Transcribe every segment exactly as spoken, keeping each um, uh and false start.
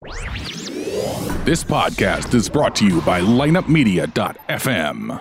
This podcast is brought to you by lineup media dot f m.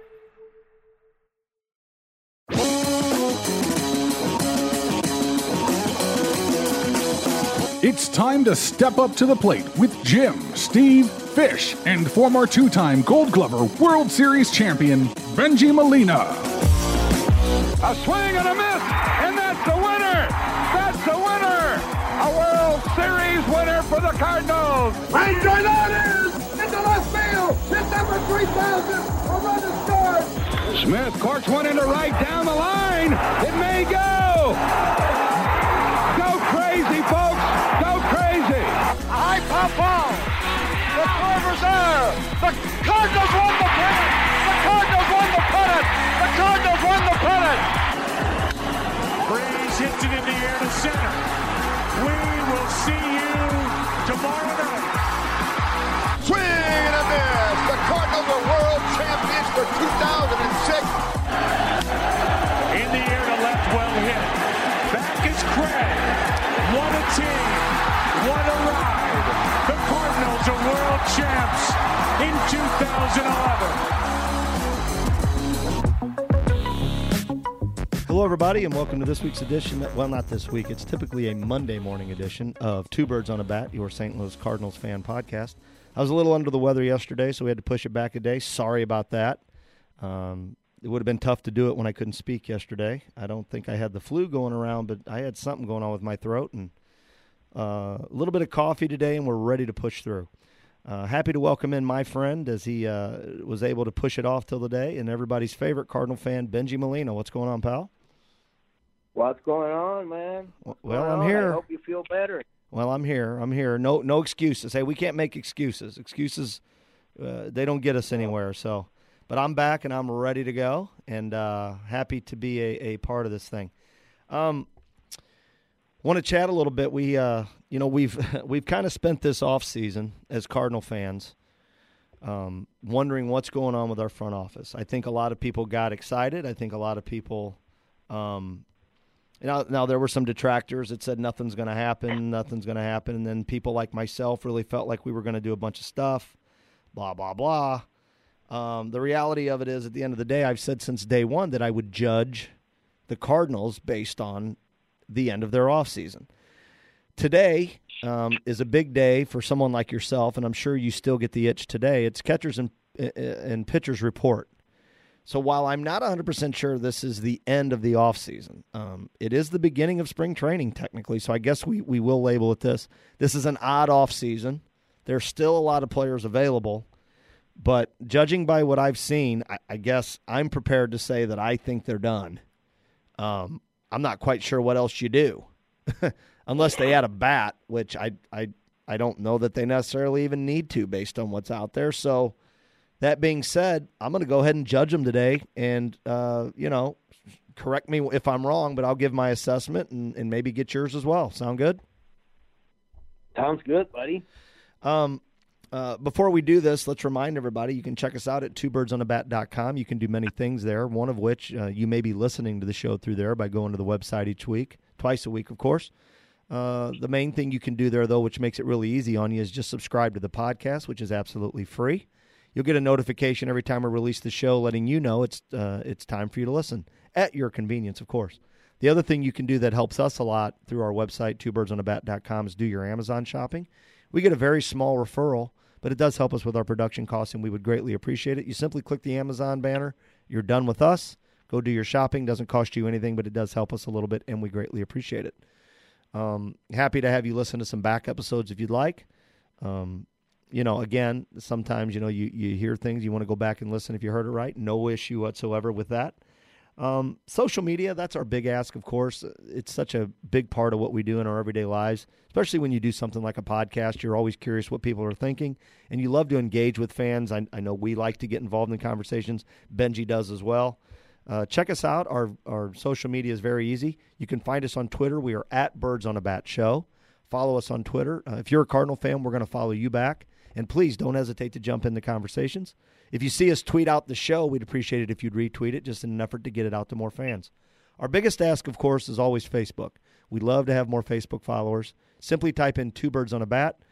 It's time to step up to the plate with Jim, Steve, Fish, and former two-time Gold Glover World Series champion, Bengie Molina. A swing and a miss, and that's the winner! That's the winner! A World Series winner for the Cardinals! Right drive out is into left field! Hit number three thousand! A run is scored! Smith corks one into right down the line! It may go! Go crazy, folks! Go crazy! A high pop ball! The Corvers are! The Cardinals won the pennant! The Cardinals won the pennant! The Cardinals won the pennant! Breeze hits it in the air to center. We will see you tomorrow night. Swing and a miss! The Cardinals are world champions for two thousand six. In the air to left, well hit. Back is Craig. What a team. What a ride. The Cardinals are world champs in two thousand eleven. Hello, everybody, and welcome to this week's edition. Well, not this week. It's typically a Monday morning edition of Two Birds on a Bat, your Saint Louis Cardinals fan podcast. I was a little under the weather yesterday, so we had to push it back a day. Sorry about that. Um, it would have been tough to do it when I couldn't speak yesterday. I don't think I had the flu going around, but I had something going on with my throat, and uh, a little bit of coffee today, and we're ready to push through. Uh, happy to welcome in my friend as he uh, was able to push it off till the day, and everybody's favorite Cardinal fan, Bengie Molina. What's going on, pal? What's going on, man? Well, What's I'm on? here. I hope you feel better. Well, I'm here. I'm here. No, no excuses. Hey, we can't make excuses. Excuses, uh, they don't get us anywhere. So, but I'm back and I'm ready to go, and uh, happy to be a, a part of this thing. Um, want to chat a little bit. We, uh, you know, we've we've kind of spent this off season as Cardinal fans, um, wondering what's going on with our front office. I think a lot of people got excited. I think a lot of people. Um, Now, now, there were some detractors that said nothing's going to happen, nothing's going to happen, and then people like myself really felt like we were going to do a bunch of stuff, blah, blah, blah. Um, the reality of it is, at the end of the day, I've said since day one that I would judge the Cardinals based on the end of their offseason. Today um, is a big day for someone like yourself, and I'm sure you still get the itch today. It's catchers and, and pitchers report. So while I'm not one hundred percent sure this is the end of the offseason, um, it is the beginning of spring training technically, so I guess we, we will label it this. This is an odd offseason. There's still a lot of players available, but judging by what I've seen, I, I guess I'm prepared to say that I think they're done. Um, I'm not quite sure what else you do, unless they add a bat, which I, I, I don't know that they necessarily even need to based on what's out there, so... That being said, I'm going to go ahead and judge them today and, uh, you know, correct me if I'm wrong, but I'll give my assessment and, and maybe get yours as well. Sound good? Sounds good, buddy. Um, uh, before we do this, let's remind everybody you can check us out at two birds on a bat dot com. You can do many things there, one of which uh, you may be listening to the show through there by going to the website each week, twice a week, of course. Uh, the main thing you can do there, though, which makes it really easy on you, is just subscribe to the podcast, which is absolutely free. You'll get a notification every time we release the show letting you know it's uh, it's time for you to listen, at your convenience, of course. The other thing you can do that helps us a lot through our website, two birds on a bat dot com, is do your Amazon shopping. We get a very small referral, but it does help us with our production costs, and we would greatly appreciate it. You simply click the Amazon banner. You're done with us. Go do your shopping. Doesn't cost you anything, but it does help us a little bit, and we greatly appreciate it. Um, happy to have you listen to some back episodes if you'd like. Um You know, again, sometimes, you know, you, you hear things, you want to go back and listen if you heard it right. No issue whatsoever with that. Um, social media, that's our big ask, of course. It's such a big part of what we do in our everyday lives, especially when you do something like a podcast. You're always curious what people are thinking, and you love to engage with fans. I, I know we like to get involved in conversations. Bengie does as well. Uh, check us out. Our, our social media is very easy. You can find us on Twitter. We are at Birds on a Bat Show. Follow us on Twitter. Uh, if you're a Cardinal fan, we're going to follow you back. And please don't hesitate to jump in the conversations. If you see us tweet out the show, we'd appreciate it if you'd retweet it, just in an effort to get it out to more fans. Our biggest ask, of course, is always Facebook. We'd love to have more Facebook followers. Simply type in Two Birds on a Bat.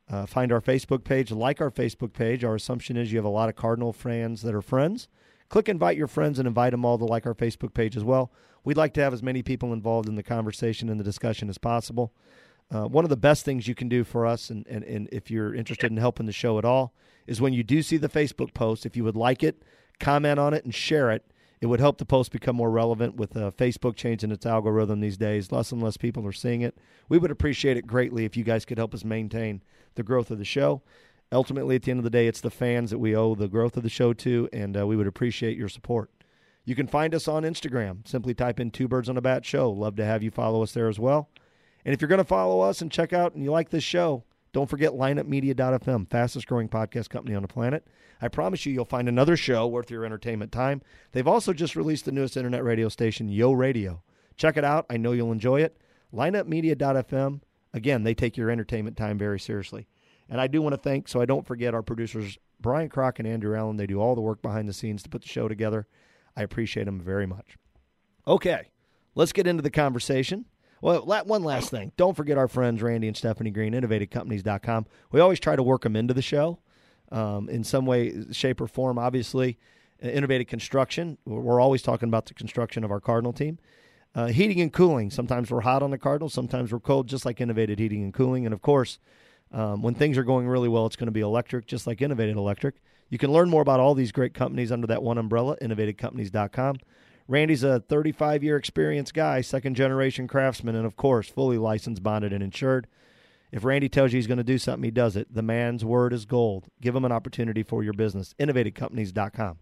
Uh, find our Facebook page, like our Facebook page. Our assumption is you have a lot of Cardinal fans that are friends. Click invite your friends and invite them all to like our Facebook page as well. We'd like to have as many people involved in the conversation and the discussion as possible. Uh, one of the best things you can do for us, and, and, and if you're interested in helping the show at all, is when you do see the Facebook post, if you would like it, comment on it and share it. It would help the post become more relevant with uh, Facebook changing its algorithm these days. Less and less people are seeing it. We would appreciate it greatly if you guys could help us maintain the growth of the show. Ultimately, at the end of the day, it's the fans that we owe the growth of the show to, and uh, we would appreciate your support. You can find us on Instagram. Simply type in Two Birds on a Bat Show. Love to have you follow us there as well. And if you're going to follow us and check out and you like this show, don't forget lineup media dot f m, fastest growing podcast company on the planet. I promise you, you'll find another show worth your entertainment time. They've also just released the newest internet radio station, Yo Radio. Check it out. I know you'll enjoy it. lineup media dot f m. Again, they take your entertainment time very seriously. And I do want to thank, so I don't forget, our producers, Brian Kroc and Andrew Allen. They do all the work behind the scenes to put the show together. I appreciate them very much. Okay, let's get into the conversation. Well, one last thing. Don't forget our friends, Randy and Stephanie Green, innovative companies dot com. We always try to work them into the show um, in some way, shape, or form. Obviously, Innovative Construction. We're always talking about the construction of our Cardinal team. Uh, heating and cooling. Sometimes we're hot on the Cardinals. Sometimes we're cold, just like Innovative Heating and Cooling. And, of course, um, when things are going really well, it's going to be electric, just like Innovative Electric. You can learn more about all these great companies under that one umbrella, innovative companies dot com. Randy's a thirty-five-year experienced guy, second-generation craftsman, and, of course, fully licensed, bonded, and insured. If Randy tells you he's going to do something, he does it. The man's word is gold. Give him an opportunity for your business. innovative companies dot com.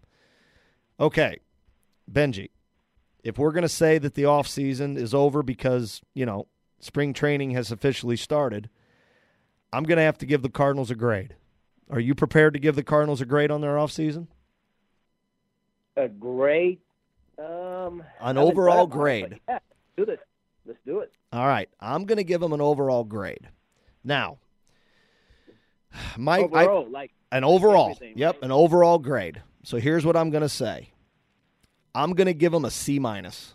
Okay, Benji, if we're going to say that the offseason is over because, you know, spring training has officially started, I'm going to have to give the Cardinals a grade. Are you prepared to give the Cardinals a grade on their offseason? A grade? Um, An overall grade. Yeah, let's do this. Let's do it. All right. I'm going to give them an overall grade. Now, Mike, overall, I, like an overall. Yep, right? an overall grade. So here's what I'm going to say. I'm going to give them a C minus,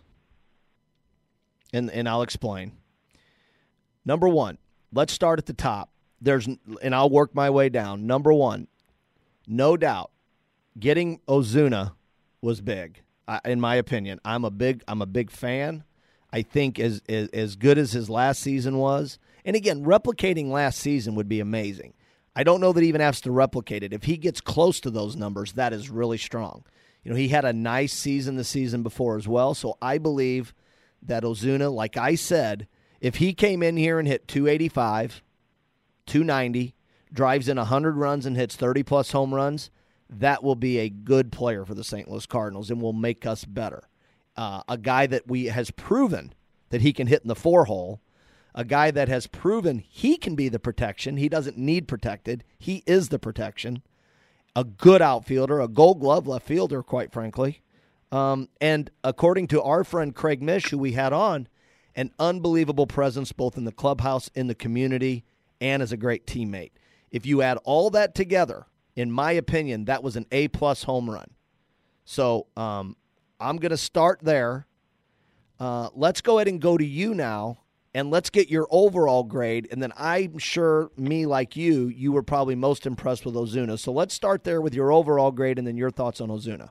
and and I'll explain. Number one, let's start at the top. There's and I'll work my way down. Number one, no doubt, getting Ozuna was big. I, in my opinion, I'm a big I'm a big fan. I think as, as as good as his last season was, and again, replicating last season would be amazing. I don't know that he even has to replicate it. If he gets close to those numbers, that is really strong. You know, he had a nice season the season before as well, so I believe that Ozuna, like I said, if he came in here and hit two eighty-five, two ninety, drives in one hundred runs and hits thirty-plus home runs, that will be a good player for the Saint Louis Cardinals and will make us better. Uh, a guy that we has proven that he can hit in the four hole, a guy that has proven he can be the protection. He doesn't need protected. He is the protection. A good outfielder, a Gold Glove left fielder, quite frankly. Um, and according to our friend Craig Mish, who we had on, an unbelievable presence both in the clubhouse, in the community, and as a great teammate. If you add all that together, in my opinion, that was an A-plus home run. So um, I'm going to start there. Uh, let's go ahead and go to you now, and let's get your overall grade. And then I'm sure, me like you, you were probably most impressed with Ozuna. So let's start there with your overall grade and then your thoughts on Ozuna.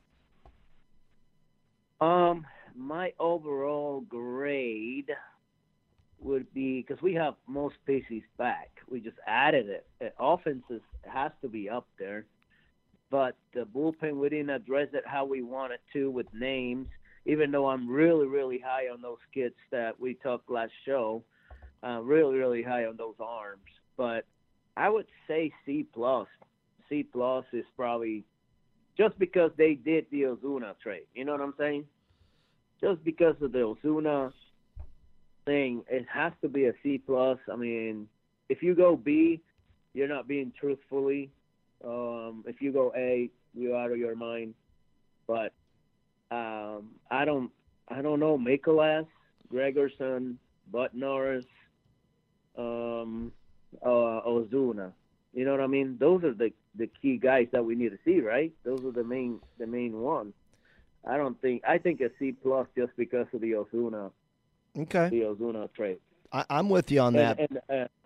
Um, my overall grade would be, because we have most pieces back. We just added it. Uh, offenses has to be up there. But the bullpen, we didn't address it how we wanted to with names, even though I'm really, really high on those kids that we talked last show. Uh, really, really high on those arms. But I would say C plus. C plus is probably just because they did the Ozuna trade. You know what I'm saying? Just because of the Ozuna thing, it has to be a C plus. I mean, if you go B, you're not being truthfully. Um, if you go A, you're out of your mind. But um, I don't, I don't know. Mikolas, Gregerson, Bud Norris, um, uh, Ozuna. You know what I mean? Those are the, the key guys that we need to see, right? Those are the main the main ones. I don't think I think a C plus just because of the Ozuna. Okay. The Ozuna trade. I, I'm with you on that. And, and, uh,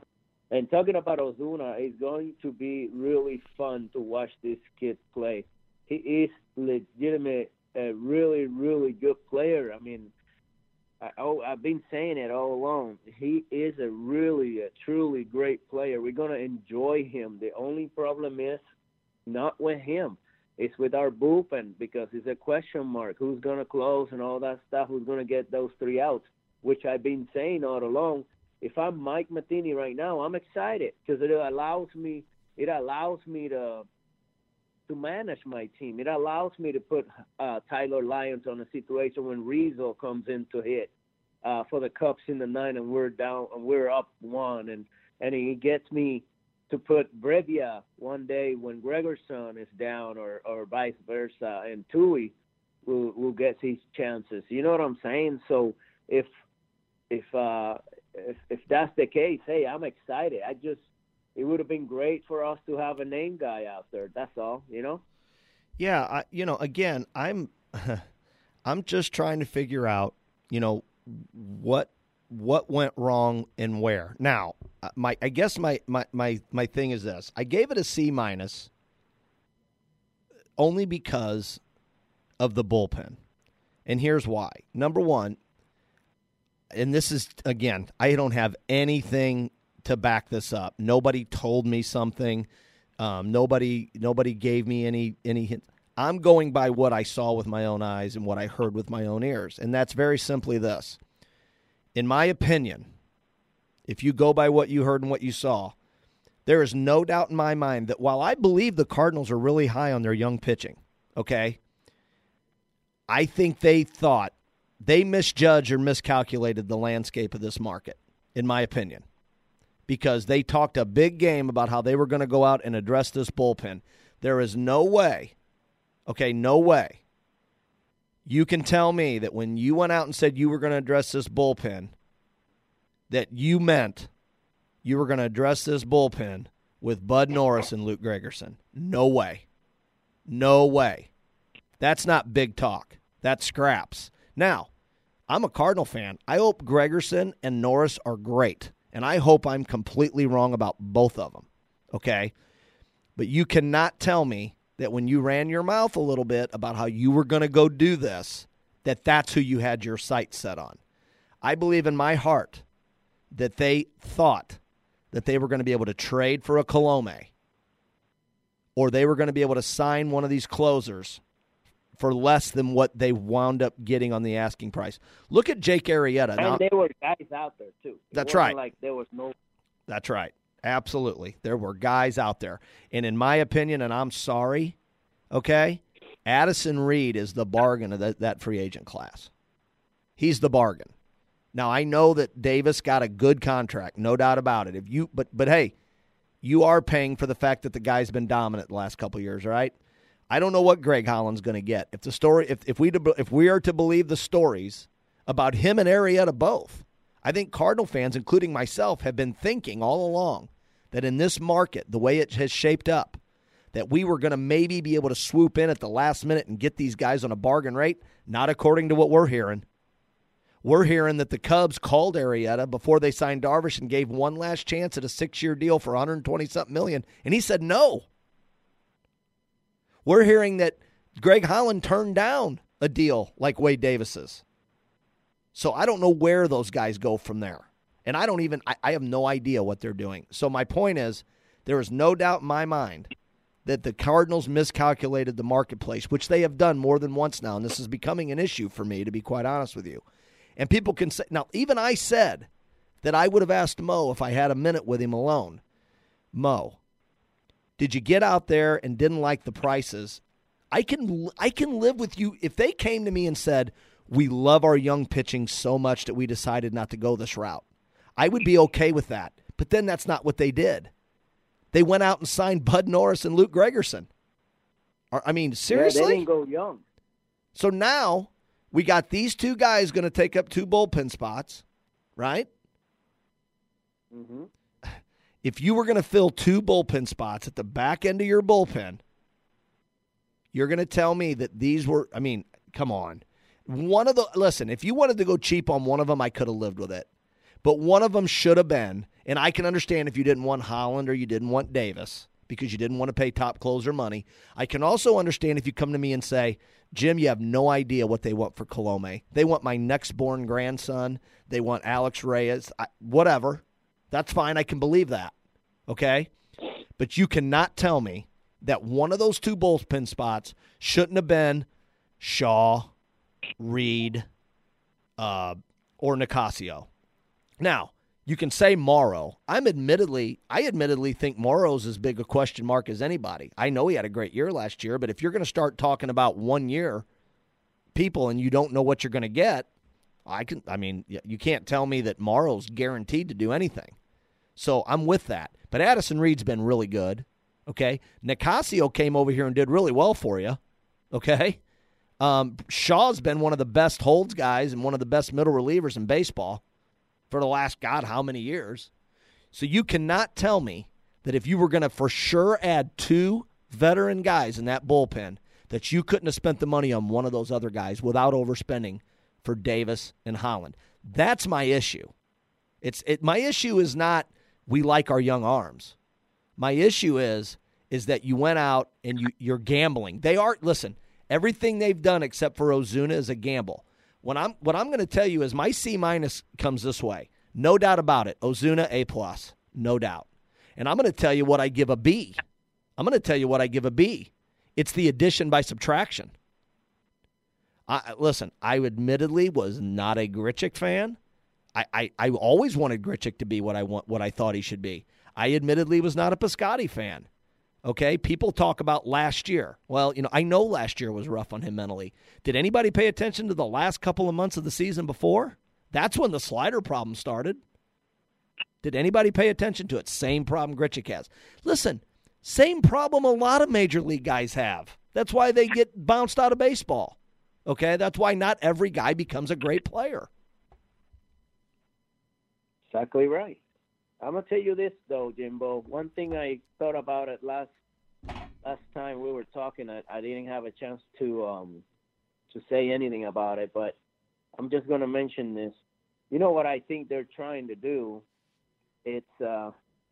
And talking about Ozuna, it's going to be really fun to watch this kid play. He is legitimate, a really, really good player. I mean, I, oh, I've been saying it all along. He is a really, a truly great player. We're going to enjoy him. The only problem is not with him. It's with our bullpen because it's a question mark. Who's going to close and all that stuff? Who's going to get those three outs, which I've been saying all along. If I'm Mike Matheny right now, I'm excited because it allows me it allows me to to manage my team. It allows me to put uh, Tyler Lyons on a situation when Rizzo comes in to hit uh, for the Cubs in the ninth and we're down and we're up one, and and he gets me to put Brevia one day when Gregerson is down, or, or vice versa, and Tui will will get his chances. You know what I'm saying? So if if uh, if if that's the case, hey, I'm excited. I just it would have been great for us to have a name guy out there. That's all, you know. Yeah, I, you know, again, I'm I'm just trying to figure out, you know, what what went wrong and where. Now, my I guess my my my, my thing is this. I gave it a C minus only because of the bullpen. And here's why. Number one, and this is, again, I don't have anything to back this up. Nobody told me something. Um, nobody nobody gave me any any hint. I'm going by what I saw with my own eyes and what I heard with my own ears. And that's very simply this. In my opinion, if you go by what you heard and what you saw, there is no doubt in my mind that while I believe the Cardinals are really high on their young pitching, okay, I think they thought they misjudged or miscalculated the landscape of this market, in my opinion, because they talked a big game about how they were going to go out and address this bullpen. There is no way, okay, no way, you can tell me that when you went out and said you were going to address this bullpen, that you meant you were going to address this bullpen with Bud Norris and Luke Gregerson. No way. No way. That's not big talk. That's scraps. Now, I'm a Cardinal fan. I hope Gregerson and Norris are great, and I hope I'm completely wrong about both of them, okay? But you cannot tell me that when you ran your mouth a little bit about how you were going to go do this, that that's who you had your sights set on. I believe in my heart that they thought that they were going to be able to trade for a Colome, or they were going to be able to sign one of these closers for less than what they wound up getting on the asking price. Look at Jake Arrieta. And now, there were guys out there, too. It that's wasn't right. Like there was no. That's right. Absolutely. There were guys out there. And in my opinion, and I'm sorry, okay, Addison Reed is the bargain of that, that free agent class. He's the bargain. Now, I know that Davis got a good contract, no doubt about it. If you, But, but hey, you are paying for the fact that the guy's been dominant the last couple of years, right? I don't know what Greg Holland's going to get. If the story, if, if we if we are to believe the stories about him and Arrieta both, I think Cardinal fans, including myself, have been thinking all along that in this market, the way it has shaped up, that we were going to maybe be able to swoop in at the last minute and get these guys on a bargain rate. Not according to what we're hearing. We're hearing that the Cubs called Arrieta before they signed Darvish and gave one last chance at a six-year deal for one hundred twenty something million, and he said no. We're hearing that Greg Holland turned down a deal like Wade Davis's. So I don't know where those guys go from there. And I don't even, I, I have no idea what they're doing. So my point is, there is no doubt in my mind that the Cardinals miscalculated the marketplace, which they have done more than once now. And this is becoming an issue for me, to be quite honest with you. And people can say, now, even I said that I would have asked Mo if I had a minute with him alone. Mo, did you get out there and didn't like the prices? I can I can live with you. If they came to me and said, we love our young pitching so much that we decided not to go this route, I would be okay with that. But then that's not what they did. They went out and signed Bud Norris and Luke Gregerson. I mean, seriously? Yeah, they didn't go young. So now we got these two guys going to take up two bullpen spots, right? Mm-hmm. If you were going to fill two bullpen spots at the back end of your bullpen, you're going to tell me that these were, I mean, come on. One of the, listen, if you wanted to go cheap on one of them, I could have lived with it. But one of them should have been, And I can understand if you didn't want Holland or you didn't want Davis because you didn't want to pay top closer money. I can also understand if you come to me and say, Jim, you have no idea what they want for Colome. They want my next-born grandson. They want Alex Reyes. I, whatever. That's fine. I can believe that. Okay? But you cannot tell me that one of those two bullpen spots shouldn't have been Shaw, Reed, uh, or Nicasio. Now, you can say Morrow. I'm admittedly, I admittedly think Morrow's as big a question mark as anybody. I know he had a great year last year, but if you're going to start talking about one year people and you don't know what you're going to get, I can. I mean, you can't tell me that Morrow's guaranteed to do anything. So I'm with that. But Addison Reed's been really good. Okay, Nicasio came over here and did really well for you. Okay, um, Shaw's been one of the best holds guys and one of the best middle relievers in baseball for the last, God, how many years? So you cannot tell me that if you were going to for sure add two veteran guys in that bullpen, that you couldn't have spent the money on one of those other guys without overspending for Davis and Holland. That's my issue. It's it. My issue is not we like our young arms. My issue is is that you went out and you, you're gambling. They are, listen, everything they've done except for Ozuna is a gamble. When I'm, what I'm going to tell you is my C minus comes this way. No doubt about it. Ozuna, A plus. No doubt. And I'm going to tell you what I give a B. I'm going to tell you what I give a B. It's the addition by subtraction. I, listen, I admittedly was not a Grichuk fan. I, I, I always wanted Grichuk to be what I want, what I thought he should be. I admittedly was not a Piscotty fan. Okay, people talk about last year. Well, you know, I know last year was rough on him mentally. Did anybody pay attention to the last couple of months of the season before? That's when the slider problem started. Did anybody pay attention to it? Same problem Grichuk has. Listen, same problem a lot of major league guys have. That's why they get bounced out of baseball. Okay, that's why not every guy becomes a great player. Exactly right. I'm going to tell you this, though, Jimbo. One thing I thought about it last last time we were talking, I, I didn't have a chance to um, to say anything about it, but I'm just going to mention this. You know what I think they're trying to do? It's uh,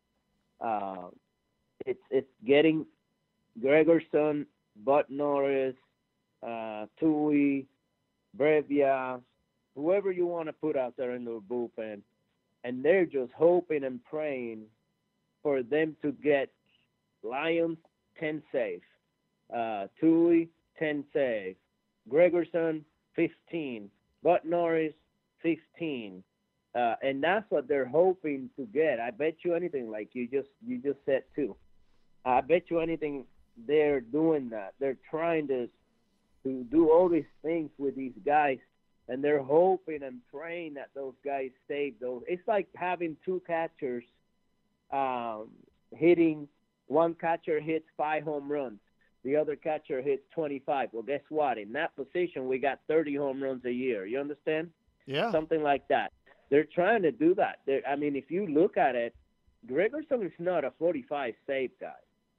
uh, it's it's getting Gregerson, Bud Norris, uh, Tui, Brevia, whoever you want to put out there in the bullpen. And they're just hoping and praying for them to get Lyons, ten save, uh, Tui, ten save, Gregerson, fifteen, Bud Norris, fifteen. Uh, and that's what they're hoping to get. I bet you anything, like you just you just said too. I bet you anything they're doing that. They're trying to to do all these things with these guys. And they're hoping and praying that those guys save those. It's like having two catchers um, hitting. One catcher hits five home runs. The other catcher hits twenty-five. Well, guess what? In that position, we got thirty home runs a year. You understand? Yeah. Something like that. They're trying to do that. They're, I mean, if you look at it, Gregerson is not a forty-five save guy.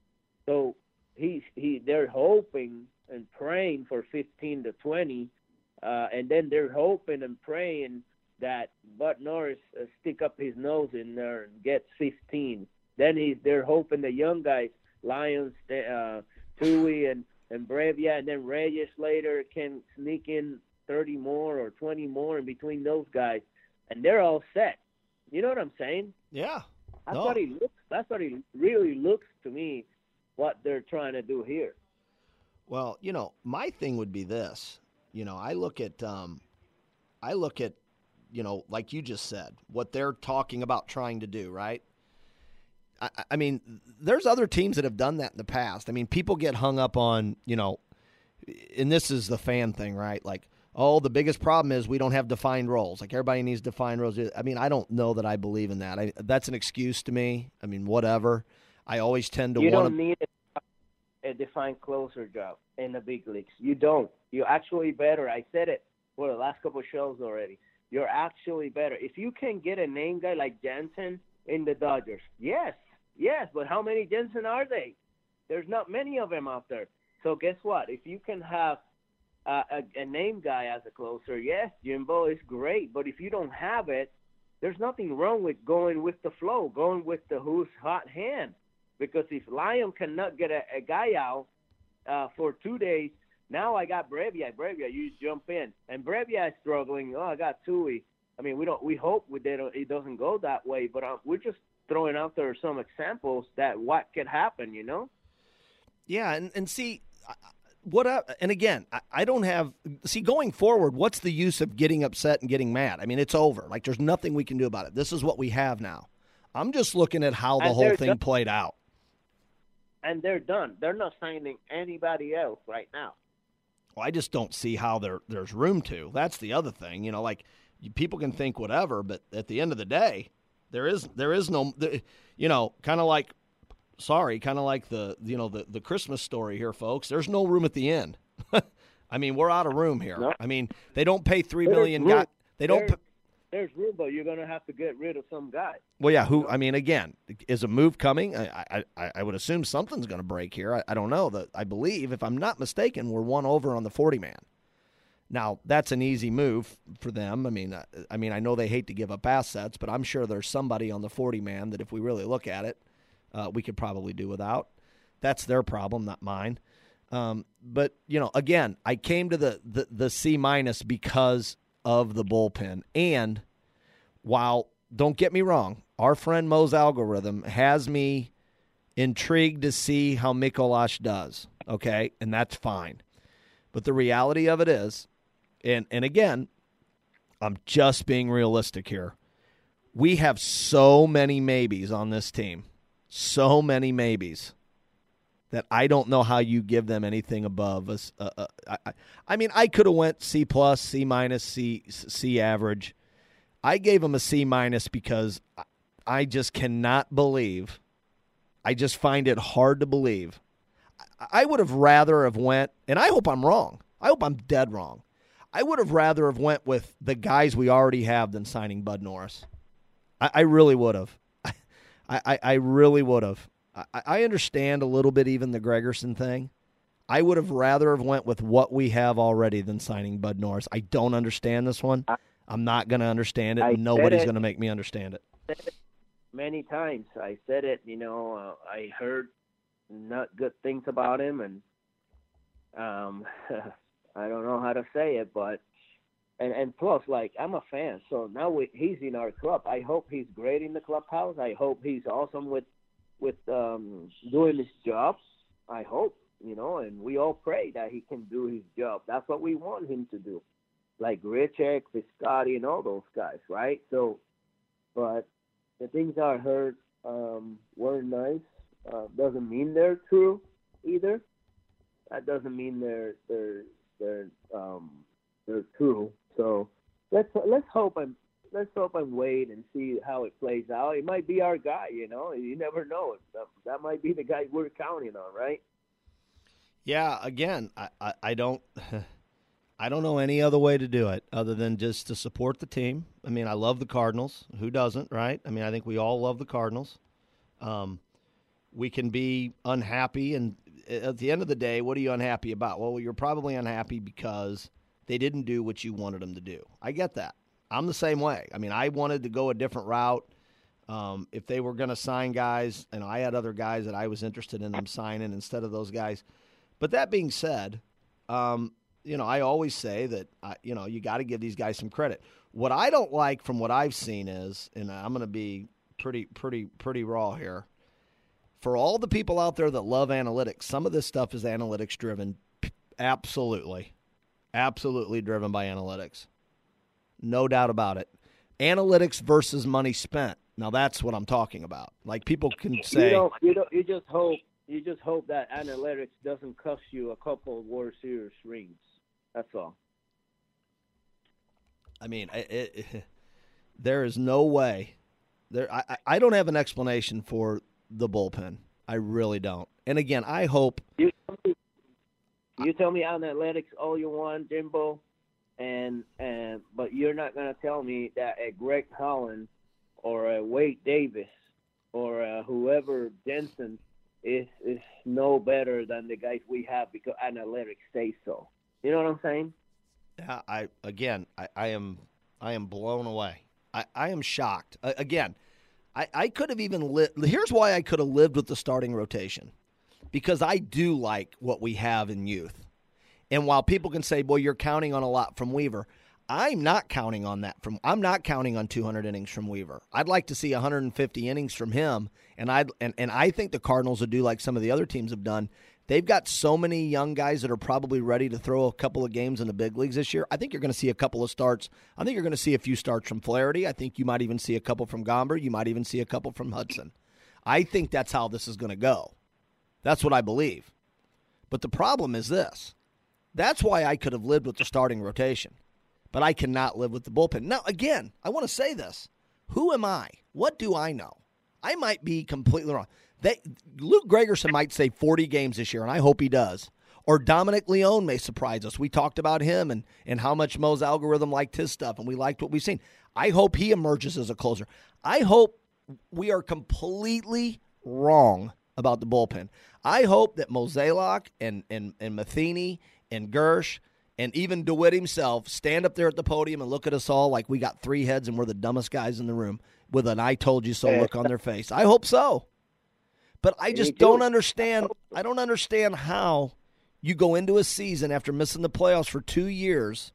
So he's, he, they're hoping and praying for fifteen to twenty. Uh, and then they're hoping and praying that Bud Norris uh, stick up his nose in there and get fifteen. Then he's, they're hoping the young guys, Lyons, uh, Tui, and, and Brevia, and then Reyes later can sneak in thirty more or twenty more in between those guys, and they're all set. You know what I'm saying? Yeah. That's no. what he looks. That's what he really looks to me. What they're trying to do here. Well, you know, my thing would be this. You know, I look at, um, I look at, you know, like you just said, what they're talking about trying to do, right? I, I mean, there's other teams that have done that in the past. I mean, people get hung up on, you know, and this is the fan thing, right? Like, oh, the biggest problem is we don't have defined roles. Like, everybody needs defined roles. I mean, I don't know that I believe in that. I, that's an excuse to me. I mean, whatever. I always tend to want to. You don't need a defined closer job in the big leagues. You don't. You're actually better. I said it for the last couple of shows already. You're actually better. If you can get a name guy like Jansen in the Dodgers, yes, yes, but how many Jansen are they? There's not many of them out there. So guess what? If you can have uh, a, a name guy as a closer, yes, Jimbo is great. But if you don't have it, there's nothing wrong with going with the flow, going with the who's hot hand. Because if Lyon cannot get a, a guy out uh, for two days, now I got Brevia. Brevia, you jump in. And Brevia is struggling. Oh, I got Tui. I mean, we don't. We hope we did, it doesn't go that way, but um, we're just throwing out there some examples that what could happen, you know? Yeah, and, and see, what? I, and again, I, I don't have – see, going forward, what's the use of getting upset and getting mad? I mean, it's over. Like, there's nothing we can do about it. This is what we have now. I'm just looking at how the and whole thing done. played out. And they're done. They're not signing anybody else right now. Well, I just don't see how there there's room to. That's the other thing. You know, like – people can think whatever, but at the end of the day, there is there is no, you know, kind of like, sorry, kind of like the you know the, the Christmas story here, folks. There's no room at the end. I mean, we're out of room here. No. I mean, they don't pay three There's million. room. Guys, they don't. There's, pa- there's room, but you're going to have to get rid of some guy. well, yeah. Who? I mean, again, is a move coming? I I, I would assume something's going to break here. I, I don't know. That I believe, if I'm not mistaken, we're one over on the forty man. Now, that's an easy move for them. I mean, I mean, I know they hate to give up assets, but I'm sure there's somebody on the forty man that if we really look at it, uh, we could probably do without. That's their problem, not mine. Um, but, you know, again, I came to the, the, the C minus because of the bullpen. And while, don't get me wrong, our friend Mo's algorithm has me intrigued to see how Mikolas does, okay? And that's fine. But the reality of it is, And and again, I'm just being realistic here. We have so many maybes on this team, so many maybes, that I don't know how you give them anything above us. Uh, uh, I, I mean, I could have went C plus, C minus, C C average. I gave them a C minus because I just cannot believe. I just find it hard to believe. I would have rather have went, and I hope I'm wrong. I hope I'm dead wrong. I would have rather have went with the guys we already have than signing Bud Norris. I, I really would have. I, I, I really would have. I, I understand a little bit even the Gregerson thing. I would have rather have went with what we have already than signing Bud Norris. I don't understand this one. I'm not going to understand it. I And nobody's it. going to make me understand it. Many times I said it, you know, uh, I heard not good things about him, and um, I don't know how to say it, but and and plus, like, I'm a fan, so now we, he's in our club. I hope he's great in the clubhouse. I hope he's awesome with with um, doing his job. I hope, you know, and we all pray that he can do his job. That's what we want him to do, like Richek, Piscotti, and all those guys, right? So, but the things I heard um, were nice. Uh, doesn't mean they're true either. That doesn't mean they're they're they're um, they're true. So let's let's hope and let's hope and wait and see how it plays out. It might be our guy, you know. You never know. That, that might be the guy we're counting on, right? Yeah. Again, I, I, I don't. I don't know any other way to do it other than just to support the team. I mean, I love the Cardinals. Who doesn't, right? I mean, I think we all love the Cardinals. Um, we can be unhappy, and at the end of the day, what are you unhappy about? Well, you're probably unhappy because they didn't do what you wanted them to do. I get that. I'm the same way. I mean, I wanted to go a different route. Um, if they were going to sign guys, and I had other guys that I was interested in them signing instead of those guys. But that being said, um, you know, I always say that, uh, you know, you got to give these guys some credit. What I don't like from what I've seen is, and I'm going to be pretty, pretty, pretty raw here, for all the people out there that love analytics, some of this stuff is analytics driven. Absolutely. Absolutely driven by analytics. No doubt about it. Analytics versus money spent. Now that's what I'm talking about. Like, people can say, you don't, you don't, you just hope, you just hope that analytics doesn't cost you a couple of World Series rings. That's all. I mean, it, it, there is no way. There, I, I don't have an explanation for the bullpen. I really don't. And again, I hope. You tell me, you tell me analytics all you want, Jimbo, and and but you're not going to tell me that a Greg Holland or a Wade Davis or a whoever Jensen is is no better than the guys we have because analytics say so. You know what I'm saying? Yeah, I again, I, I am I am blown away. I, I am shocked. Uh, again, I, I could have even lived. Here's why I could have lived with the starting rotation. Because I do like what we have in youth. And while people can say, boy, you're counting on a lot from Weaver, I'm not counting on that. From I'm not counting on two hundred innings from Weaver. I'd like to see one hundred fifty innings from him, and I and, and I think the Cardinals would do like some of the other teams have done. They've got so many young guys that are probably ready to throw a couple of games in the big leagues this year. I think you're going to see a couple of starts. I think you're going to see a few starts from Flaherty. I think you might even see a couple from Gomber. You might even see a couple from Hudson. I think that's how this is going to go. That's what I believe. But the problem is this. That's why I could have lived with the starting rotation. But I cannot live with the bullpen. Now, again, I want to say this. Who am I? What do I know? I might be completely wrong. They, Luke Gregerson might say forty games this year, and I hope he does. Or Dominic Leone may surprise us. We talked about him and, and how much Mo's algorithm liked his stuff, and we liked what we've seen. I hope he emerges as a closer. I hope we are completely wrong about the bullpen. I hope that Mozeliak and, and, and Matheny and Gersh and even DeWitt himself stand up there at the podium and look at us all like we got three heads and we're the dumbest guys in the room with an I told you so look on their face. I hope so. But I just don't understand. I don't understand how you go into a season after missing the playoffs for two years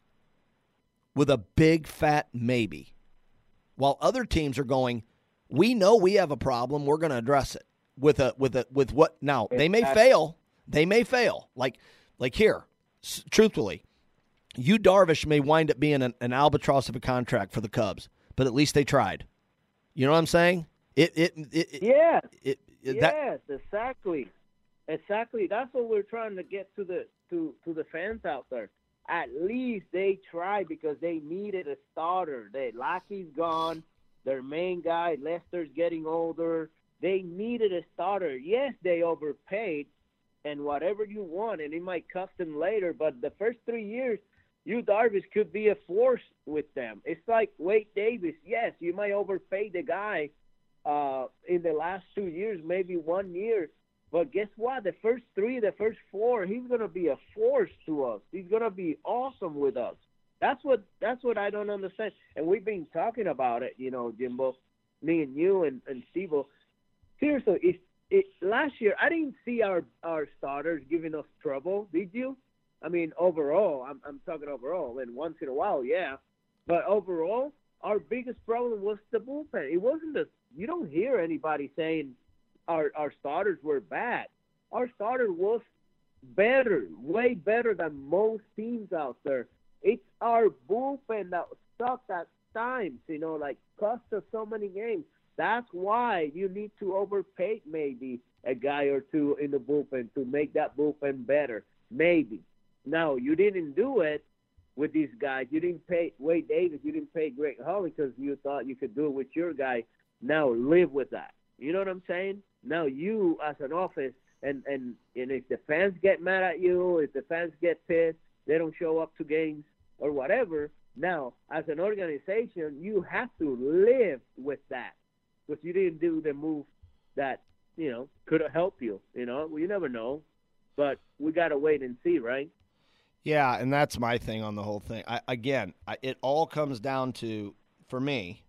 with a big fat maybe, while other teams are going, we know we have a problem. We're going to address it with a with a with what now they may fail. They may fail. Like like here, s- truthfully, Yu Darvish may wind up being an, an albatross of a contract for the Cubs, but at least they tried. You know what I'm saying? It it it, it yeah. It, it, yes, that, exactly, exactly. That's what we're trying to get to the to, to the fans out there. At least they tried because they needed a starter. They Lackey's gone, their main guy Lester's getting older. They needed a starter. Yes, they overpaid, and whatever you want, and it might cost them later. But the first three years, Yu Darvish could be a force with them. It's like Wade Davis. Yes, you might overpay the guy. Uh, in the last two years, maybe one year. But guess what? The first three, the first four, he's going to be a force to us. He's going to be awesome with us. That's what that's what I don't understand. And we've been talking about it, you know, Jimbo, me and you and, and Steve-O. Seriously, if, it, last year, I didn't see our, our starters giving us trouble, did you? I mean, overall, I'm, I'm talking overall, and once in a while, yeah. But overall, our biggest problem was the bullpen. It wasn't the you don't hear anybody saying our our starters were bad. Our starter was better, way better than most teams out there. It's our bullpen that sucked at times, you know, like cost us so many games. That's why you need to overpay maybe a guy or two in the bullpen to make that bullpen better. Maybe. No, you didn't do it with these guys. You didn't pay Wade Davis. You didn't pay Greg Holly because you thought you could do it with your guy. Now live with that. You know what I'm saying? Now you, as an office, and, and, and if the fans get mad at you, if the fans get pissed, they don't show up to games or whatever, now, as an organization, you have to live with that because you didn't do the move that, you know, could have helped you. You know, well, you never know. But we got to wait and see, right? Yeah, and that's my thing on the whole thing. I, again, I, it all comes down to, for me,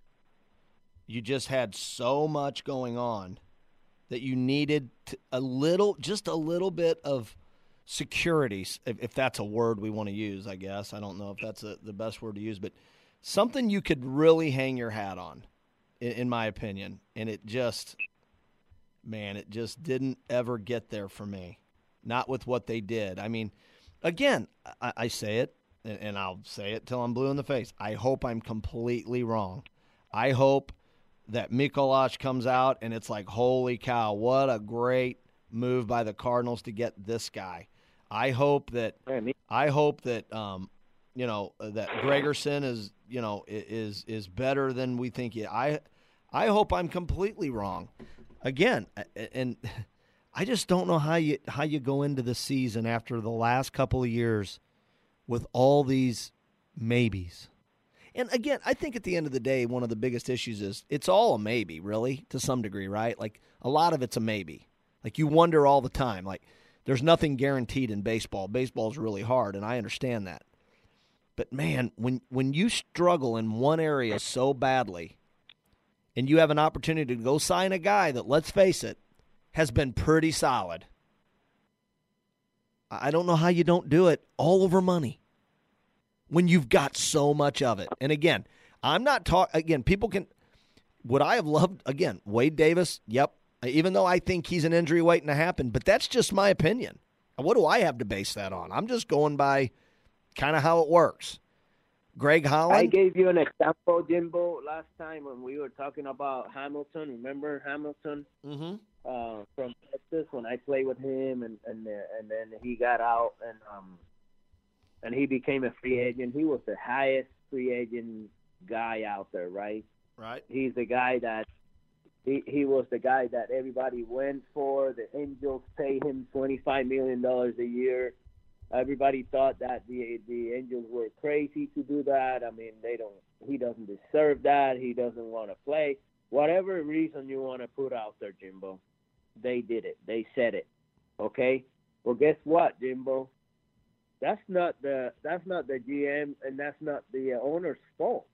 you just had so much going on that you needed to, a little, just a little bit of security, if, if that's a word we want to use, I guess. I don't know if that's a, the best word to use, but something you could really hang your hat on, in, in my opinion. And it just, man, it just didn't ever get there for me. Not with what they did. I mean, again, I, I say it, and, and I'll say it till I'm blue in the face. I hope I'm completely wrong. I hope that Mikolas comes out and it's like, holy cow, what a great move by the Cardinals to get this guy. I hope that I hope that um, you know, that Gregerson is, you know, is is better than we think he. I I hope I'm completely wrong. Again, and I just don't know how you how you go into the season after the last couple of years with all these maybes. And again, I think at the end of the day, one of the biggest issues is it's all a maybe, really, to some degree, right? Like a lot of it's a maybe. Like you wonder all the time. Like there's nothing guaranteed in baseball. Baseball is really hard, and I understand that. But, man, when when you struggle in one area so badly and you have an opportunity to go sign a guy that, let's face it, has been pretty solid, I don't know how you don't do it all over money when you've got so much of it. And, again, I'm not talking – again, people can – would I have loved – again, Wade Davis, yep, even though I think he's an injury waiting to happen, but that's just my opinion. What do I have to base that on? I'm just going by – kind of how it works. Greg Holland? I gave you an example, Jimbo, last time when we were talking about Hamilton. Remember Hamilton mm-hmm. uh, from Texas when I played with him, and and, uh, and then he got out and um and he became a free agent. He was the highest free agent guy out there, right? Right. He's the guy that he he was the guy that everybody went for. The Angels pay him twenty-five million dollars a year. Everybody thought that the the Angels were crazy to do that. I mean, they don't. He doesn't deserve that. He doesn't want to play. Whatever reason you want to put out there, Jimbo, they did it. They said it. Okay. Well, guess what, Jimbo? That's not the that's not the G M and that's not the uh, owner's fault.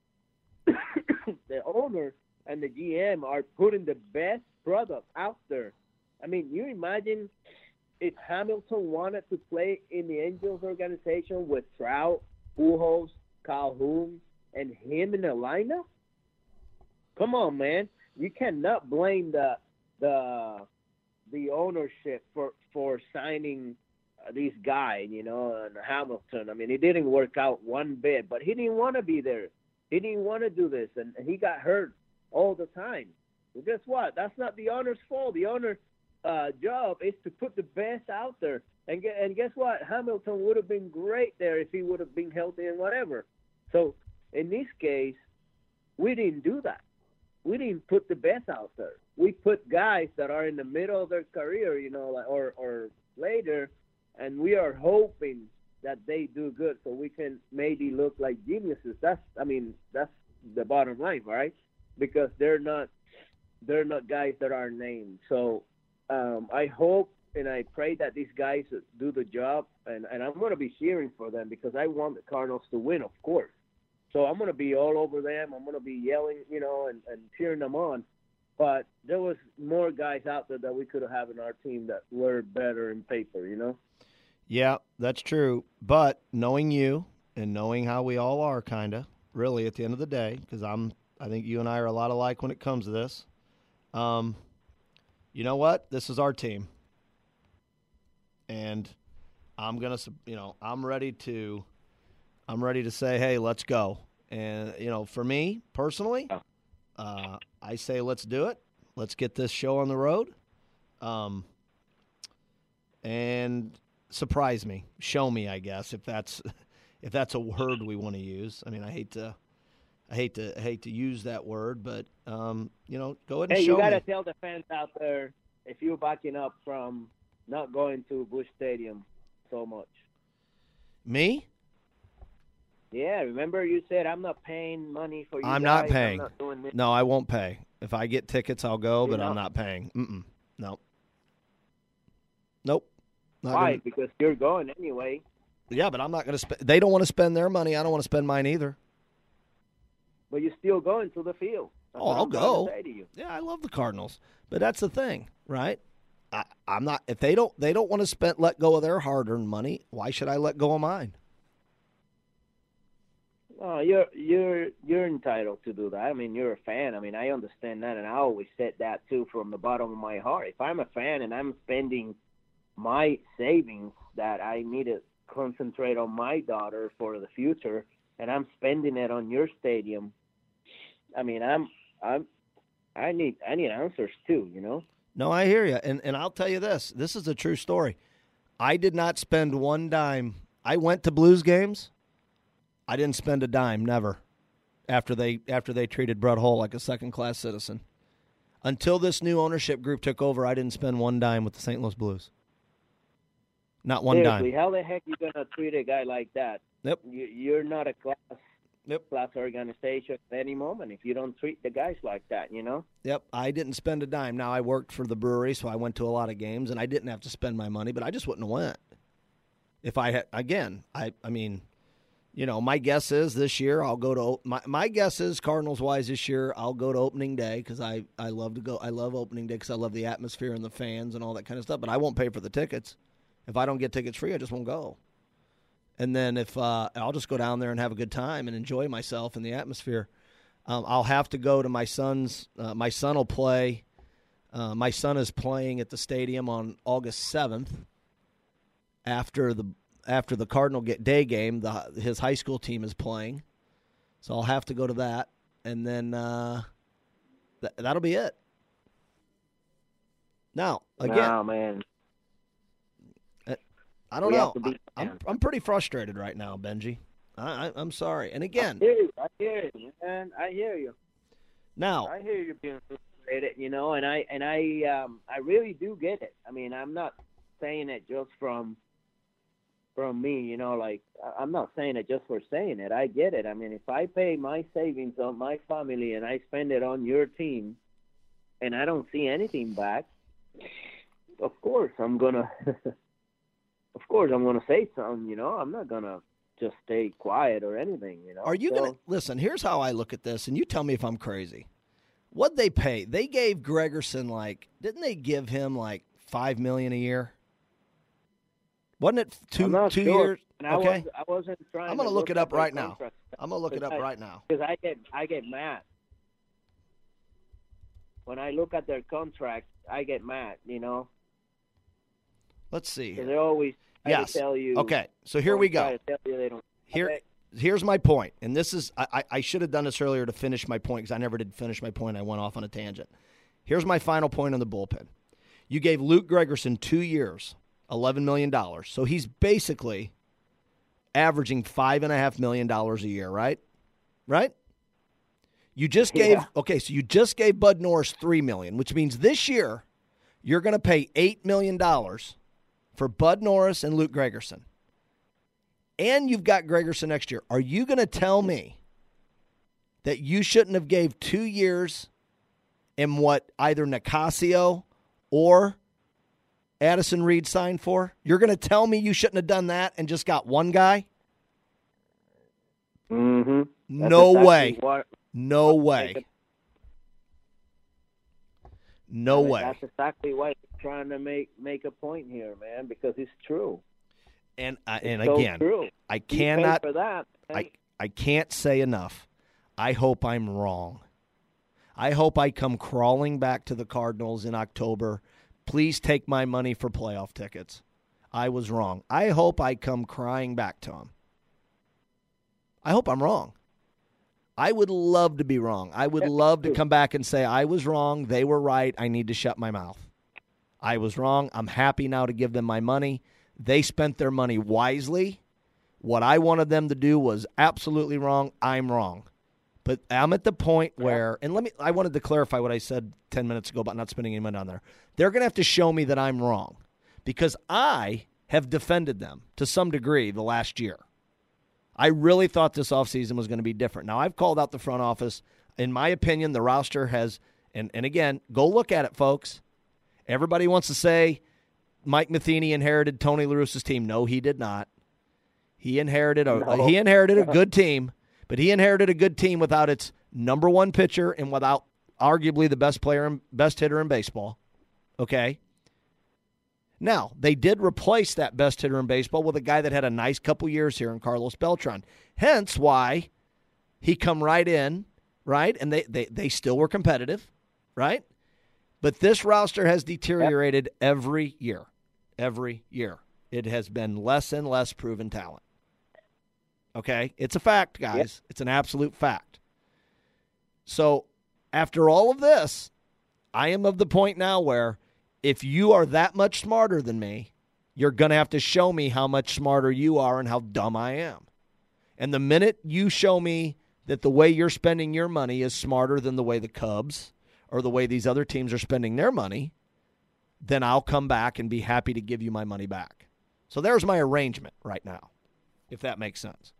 The owner and the G M are putting the best product out there. I mean, you imagine if Hamilton wanted to play in the Angels organization with Trout, Pujols, Calhoun, and him in the lineup? Come on, man. You cannot blame the the the ownership for, for signing uh, these guys, you know, and Hamilton. I mean, it didn't work out one bit, but he didn't want to be there. He didn't want to do this, and he got hurt all the time. Well, guess what? That's not the owner's fault. The owner uh, job is to put the best out there. And, and guess what? Hamilton would have been great there if he would have been healthy and whatever. So in this case, we didn't do that. We didn't put the best out there. We put guys that are in the middle of their career, you know, like, or, or later, and we are hoping that they do good so we can maybe look like geniuses. That's, I mean, that's the bottom line, right? Because they're not, they're not guys that are named. So um, I hope and I pray that these guys do the job, and, and I'm going to be cheering for them because I want the Cardinals to win, of course. So I'm going to be all over them. I'm going to be yelling, you know, and, and cheering them on. But there was more guys out there that we could have had in our team that were better in paper, you know? Yeah, that's true. But knowing you and knowing how we all are kind of, really, at the end of the day, because I'm, I think you and I are a lot alike when it comes to this, um, you know what? This is our team. And I'm going to, you know, I'm ready to – I'm ready to say, hey, let's go. And, you know, for me personally, uh, I say let's do it. Let's get this show on the road. Um, and surprise me. Show me, I guess, if that's if that's a word we want to use. I mean, I hate to I hate to I hate to use that word, but, um, you know, go ahead and hey, show me. Hey, you got to tell the fans out there if you're backing up from not going to Busch Stadium so much. Me? Yeah, remember you said I'm not paying money for you I'm guys. not paying. I'm not doing this. No, I won't pay. If I get tickets, I'll go, You're but not. I'm not paying. Mm-mm. No. Nope. Not Why? gonna... Because you're going anyway. Yeah, but I'm not going to spend. They don't want to spend their money. I don't want to spend mine either. But you're still going to the field. That's Oh, what I'll I'm trying go. to say to you. Yeah, I love the Cardinals, but that's the thing, right? I, I'm not. If they don't, they don't want to spend, let go of their hard-earned money. Why should I let go of mine? Oh, you're you're you're entitled to do that. I mean, you're a fan. I mean, I understand that, and I always said that too from the bottom of my heart. If I'm a fan and I'm spending my savings that I need to concentrate on my daughter for the future, and I'm spending it on your stadium, I mean, I'm I'm I need I need answers too, you know. No, I hear you, and and I'll tell you this: this is a true story. I did not spend one dime. I went to Blues games. I didn't spend a dime, never, after they after they treated Brett Hull like a second-class citizen. Until this new ownership group took over, I didn't spend one dime with the Saint Louis Blues. Not one Seriously, dime. how the heck are you going to treat a guy like that? Yep. You, you're not a class, Yep. class organization at any moment if you don't treat the guys like that, you know? Yep, I didn't spend a dime. Now, I worked for the brewery, so I went to a lot of games, and I didn't have to spend my money, but I just wouldn't have went. If I had, again, I, I mean... you know, my guess is this year I'll go to my my guess is Cardinals wise this year I'll go to opening day because I, I love to go. I love opening day because I love the atmosphere and the fans and all that kind of stuff. But I won't pay for the tickets. If I don't get tickets free, I just won't go. And then if uh, I'll just go down there and have a good time and enjoy myself in the atmosphere. Um, I'll have to go to my son's. Uh, my son will play. Uh, my son is playing at the stadium on August seventh after the. After the Cardinal get day game, the, his high school team is playing. So I'll have to go to that. And then uh, th- that'll be it. Now, again. Oh, man. I don't We know. have to be- I, I'm, I'm pretty frustrated right now, Benji. I, I, I'm sorry. And again. I hear you, I hear you, man. I hear you. Now. I hear you being frustrated, you know, and I, and I, um, I really do get it. I mean, I'm not saying it just from – from me, you know, like, I'm not saying it just for saying it. I get it. I mean, if I pay my savings on my family and I spend it on your team and I don't see anything back, of course I'm going to, of course I'm going to say something, you know. I'm not going to just stay quiet or anything, you know. Are you so, going to, listen, here's how I look at this, and you tell me if I'm crazy. What'd they pay? They gave Gregerson, like, didn't they give him, like, five million dollars a year? Wasn't it two I'm not two sure. years? And I okay, was, I wasn't trying. I'm going to look it at up their right now. contract. I'm going to look it up I, right now. Because I get, I get mad when I look at their contract. I get mad, you know. Let's see. Because they always try yes. to tell you. Okay, so here we go. Try to tell you they don't. Here, Okay. here's my point, and this is I, I should have done this earlier to finish my point because I never did finish my point. I went off on a tangent. Here's my final point on the bullpen. You gave Luke Gregerson two years, eleven million dollars. So he's basically averaging five and a half million dollars a year, right? Right? You just gave Yeah. okay, so you just gave Bud Norris three million, which means this year you're going to pay eight million dollars for Bud Norris and Luke Gregerson. And you've got Gregerson next year. Are you going to tell me that you shouldn't have gave two years in what either Nicasio or Addison Reed signed for? You're going to tell me you shouldn't have done that and just got one guy? Mm-hmm. No exactly way. What, No what way. No I mean, way. That's exactly why he's trying to make make a point here, man, because it's true. And uh, and so again, true. I You pay cannot for that. I I can't say enough. I hope I'm wrong. I hope I come crawling back to the Cardinals in October. Please take my money for playoff tickets. I was wrong. I hope I come crying back to them. I hope I'm wrong. I would love to be wrong. I would love to come back and say, I was wrong. They were right. I need to shut my mouth. I was wrong. I'm happy now to give them my money. They spent their money wisely. What I wanted them to do was absolutely wrong. I'm wrong. But I'm at the point where, and let me, I wanted to clarify what I said ten minutes ago about not spending any money on there. They're going to have to show me that I'm wrong because I have defended them to some degree the last year. I really thought this offseason was going to be different. Now, I've called out the front office. In my opinion, the roster has, and, and again, go look at it, folks. Everybody wants to say Mike Matheny inherited Tony La Russa's team. No, he did not. He inherited a No. he inherited a good team, but he inherited a good team without its number one pitcher and without arguably the best player and best hitter in baseball. Okay? Now, they did replace that best hitter in baseball with a guy that had a nice couple years here in Carlos Beltran. Hence why he come right in, right? And they, they, they still were competitive, right? But this roster has deteriorated every year. Every year. It has been less and less proven talent. Okay? It's a fact, guys. Yep. It's an absolute fact. So, after all of this, I am of the point now where if you are that much smarter than me, you're going to have to show me how much smarter you are and how dumb I am. And the minute you show me that the way you're spending your money is smarter than the way the Cubs or the way these other teams are spending their money, then I'll come back and be happy to give you my money back. So there's my arrangement right now, if that makes sense.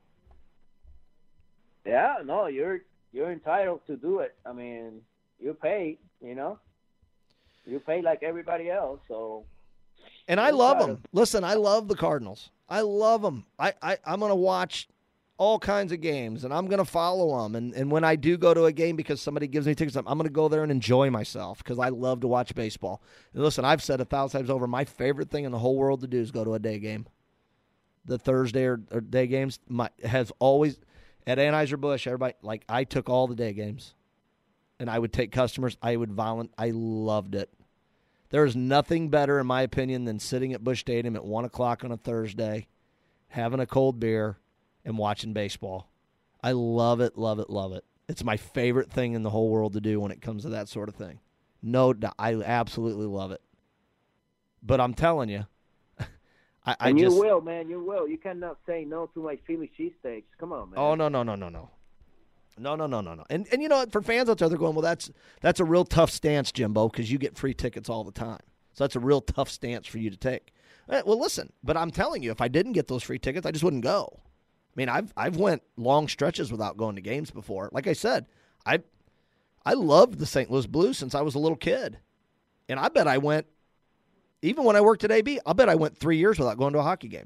Yeah, no, you're you're entitled to do it. I mean, you pay, you know. You pay like everybody else, so. And I love them. Listen, I love the Cardinals. I love them. I, I, I'm going to watch all kinds of games, and I'm going to follow them. And, and when I do go to a game because somebody gives me tickets, I'm going to go there and enjoy myself because I love to watch baseball. And listen, I've said a thousand times over, my favorite thing in the whole world to do is go to a day game. The Thursday or, or day games my, has always, at Anheuser-Busch, everybody, like, I took all the day games. And I would take customers. I would volunteer. I loved it. There is nothing better, in my opinion, than sitting at Busch Stadium at one o'clock on a Thursday, having a cold beer, and watching baseball. I love it, love it, love it. It's my favorite thing in the whole world to do when it comes to that sort of thing. No, I absolutely love it. But I'm telling you, I, I and you just, will, man, you will. You cannot say no to my Philly cheesesteaks. Come on, man. Oh, no, no, no, no, no. No, no, no, no, no. And, and you know what? For fans out there, they're going, well, that's that's a real tough stance, Jimbo, because you get free tickets all the time. So that's a real tough stance for you to take. Well, listen, but I'm telling you, if I didn't get those free tickets, I just wouldn't go. I mean, I've I've went long stretches without going to games before. Like I said, I I loved the Saint Louis Blues since I was a little kid. And I bet I went, even when I worked at A B, I'll bet I went three years without going to a hockey game.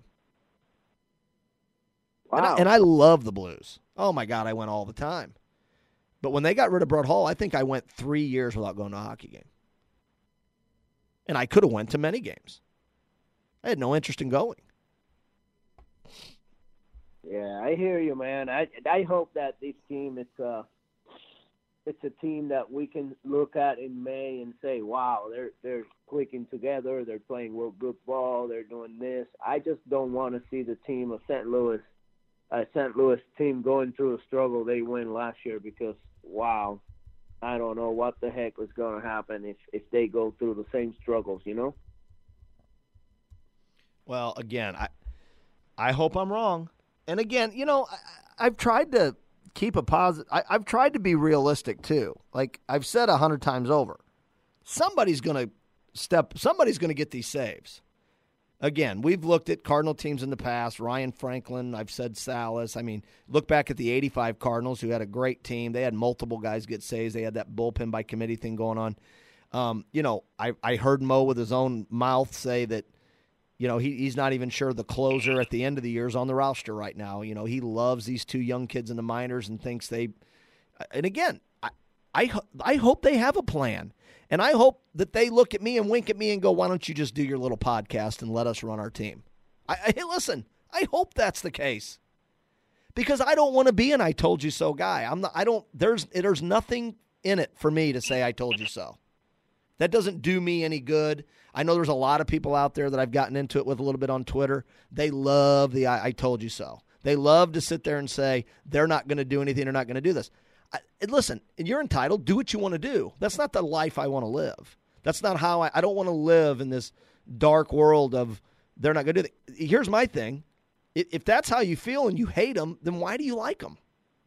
Wow. And I, and I love the Blues. Oh, my God, I went all the time. But when they got rid of Brett Hull, I think I went three years without going to a hockey game. And I could have went to many games. I had no interest in going. Yeah, I hear you, man. I I hope that this team it's a it's a team that we can look at in May and say, wow, they're they're clicking together, they're playing real good ball, they're doing this. I just don't want to see the team of Saint Louis, uh, Saint Louis team going through a struggle they win last year because wow, I don't know what the heck was going to happen if if they go through the same struggles, you know. Well, again, I I hope I'm wrong. And again, you know, I, I've tried to keep a positive. I, I've tried to be realistic too. Like I've said a hundred times over, somebody's going to step. Somebody's going to get these saves. Again, we've looked at Cardinal teams in the past. Ryan Franklin. I've said Salas. I mean, look back at the eighty-five Cardinals, who had a great team. They had multiple guys get saves. They had that bullpen by committee thing going on. Um, you know, I I heard Mo with his own mouth say that. You know, he, he's not even sure the closer at the end of the year is on the roster right now. You know, he loves these two young kids in the minors and thinks they – and again, I, I, I hope they have a plan. And I hope that they look at me and wink at me and go, why don't you just do your little podcast and let us run our team? I, I hey, listen, I hope that's the case. Because I don't want to be an I told you so guy. I'm not, I don't – there's there's nothing in it for me to say I told you so. That doesn't do me any good. I know there's a lot of people out there that I've gotten into it with a little bit on Twitter. They love the I, I told you so. They love to sit there and say they're not going to do anything. They're not going to do this. I, and listen, you're entitled. Do what you want to do. That's not the life I want to live. That's not how I – I don't want to live in this dark world of they're not going to do that. Here's my thing. If, if that's how you feel and you hate them, then why do you like them?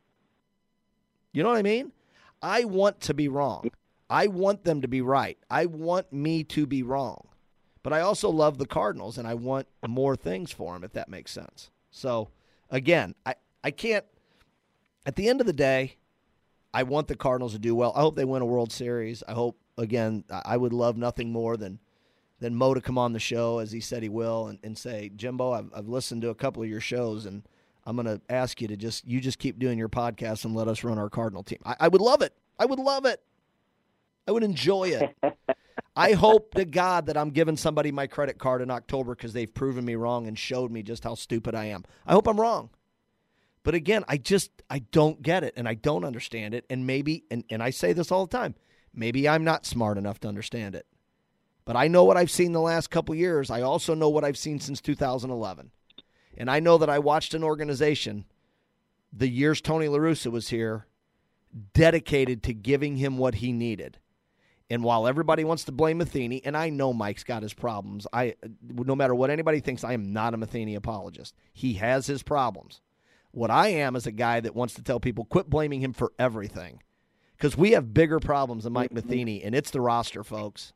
You know what I mean? I want to be wrong. I want them to be right. I want me to be wrong. But I also love the Cardinals, and I want more things for them, if that makes sense. So, again, I, I can't – at the end of the day, I want the Cardinals to do well. I hope they win a World Series. I hope, again, I would love nothing more than than Mo to come on the show, as he said he will, and, and say, Jimbo, I've, I've listened to a couple of your shows, and I'm going to ask you to just – you just keep doing your podcast and let us run our Cardinal team. I, I would love it. I would love it. I would enjoy it. I hope to God that I'm giving somebody my credit card in October because they've proven me wrong and showed me just how stupid I am. I hope I'm wrong. But again, I just, I don't get it and I don't understand it. And maybe, and, and I say this all the time, maybe I'm not smart enough to understand it. But I know what I've seen the last couple years. I also know what I've seen since two thousand eleven. And I know that I watched an organization, the years Tony La Russa was here, dedicated to giving him what he needed. And while everybody wants to blame Matheny, and I know Mike's got his problems, I no matter what anybody thinks, I am not a Matheny apologist. He has his problems. What I am is a guy that wants to tell people, quit blaming him for everything. Because we have bigger problems than Mike Matheny, and it's the roster, folks.